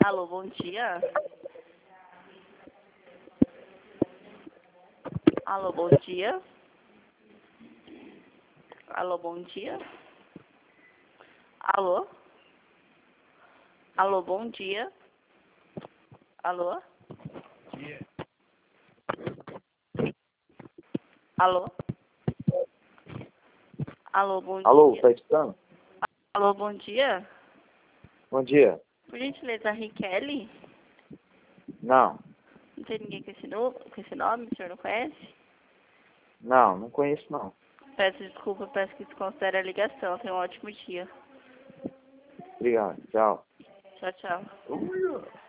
Alô, bom dia. Alô, bom dia. Alô, bom dia. Alô? Alô, bom dia. Alô? Alô? Alô, bom Alô, dia. tá escutando? Alô, bom dia. Bom dia. Por gentileza, Riquelme? Não, Não tem ninguém com esse nome, o senhor não conhece? não conheço não. Peço desculpa, peço que desconsidere a ligação. Tenha um ótimo dia. Obrigado, tchau. Tchau, tchau.